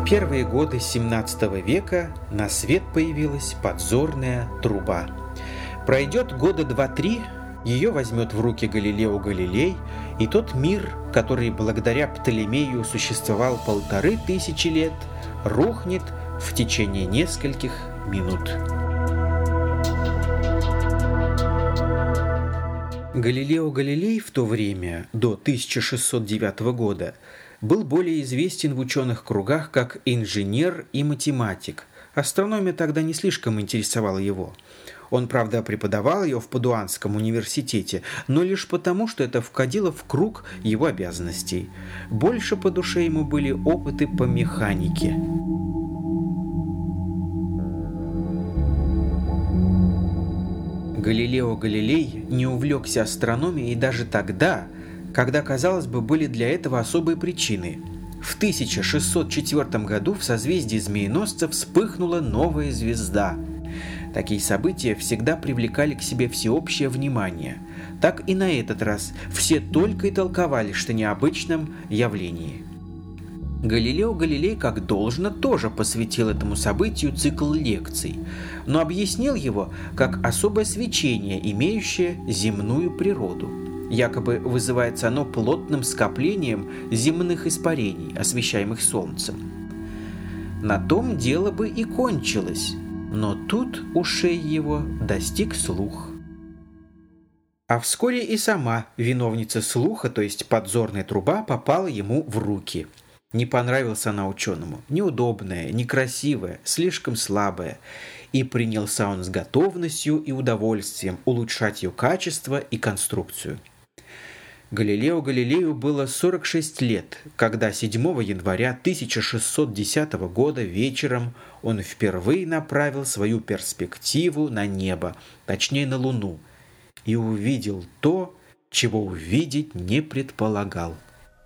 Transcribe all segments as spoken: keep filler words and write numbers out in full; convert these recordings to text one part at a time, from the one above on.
В первые годы семнадцатого века на свет появилась подзорная труба. Пройдет года два-три, ее возьмет в руки Галилео Галилей, и тот мир, который благодаря Птолемею существовал полторы тысячи лет, рухнет в течение нескольких минут. Галилео Галилей в то время, до тысяча шестьсот девятого года, был более известен в ученых кругах как инженер и математик. Астрономия тогда не слишком интересовала его. Он, правда, преподавал ее в Падуанском университете, но лишь потому, что это входило в круг его обязанностей. Больше по душе ему были опыты по механике. Галилео Галилей не увлекся астрономией даже тогда, когда, казалось бы, были для этого особые причины. В тысяча шестьсот четвёртом году в созвездии Змееносца вспыхнула новая звезда. Такие события всегда привлекали к себе всеобщее внимание. Так и на этот раз все только и толковали, что необычном явлении. Галилео Галилей, как должно, тоже посвятил этому событию цикл лекций, но объяснил его как особое свечение, имеющее земную природу. Якобы вызывается оно плотным скоплением земных испарений, освещаемых солнцем. На том дело бы и кончилось, но тут ушей его достиг слух. А вскоре и сама виновница слуха, то есть подзорная труба, попала ему в руки. Не понравилась она ученому, неудобная, некрасивая, слишком слабая, и принялся он с готовностью и удовольствием улучшать ее качество и конструкцию. Галилео Галилею было сорок шесть лет, когда седьмого января тысяча шестьсот десятого года вечером он впервые направил свою перспективу на небо, точнее на Луну, и увидел то, чего увидеть не предполагал.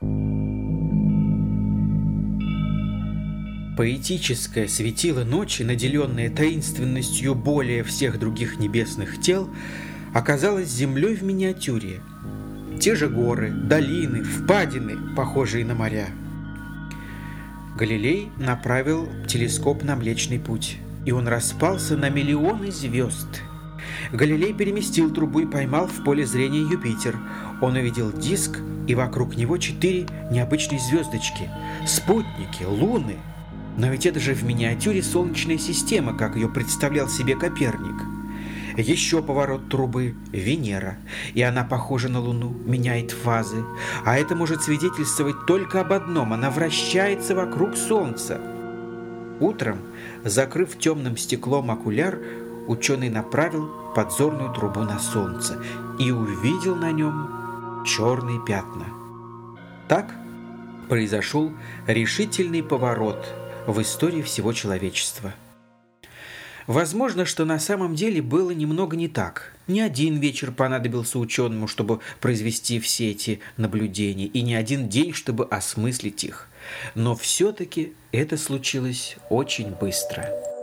Поэтическое светило ночи, наделенное таинственностью более всех других небесных тел, оказалось землей в миниатюре. Те же горы, долины, впадины, похожие на моря. Галилей направил телескоп на Млечный Путь, и он распался на миллионы звезд. Галилей переместил трубу и поймал в поле зрения Юпитер. Он увидел диск, и вокруг него четыре необычные звездочки, спутники, луны. Но ведь это же в миниатюре Солнечная система, как ее представлял себе Коперник. Еще поворот трубы – Венера, и она похожа на Луну, меняет фазы. А это может свидетельствовать только об одном – она вращается вокруг Солнца. Утром, закрыв темным стеклом окуляр, ученый направил подзорную трубу на Солнце и увидел на нем черные пятна. Так произошел решительный поворот в истории всего человечества. Возможно, что на самом деле было немного не так. Не один вечер понадобился ученому, чтобы произвести все эти наблюдения, и не один день, чтобы осмыслить их. Но все-таки это случилось очень быстро.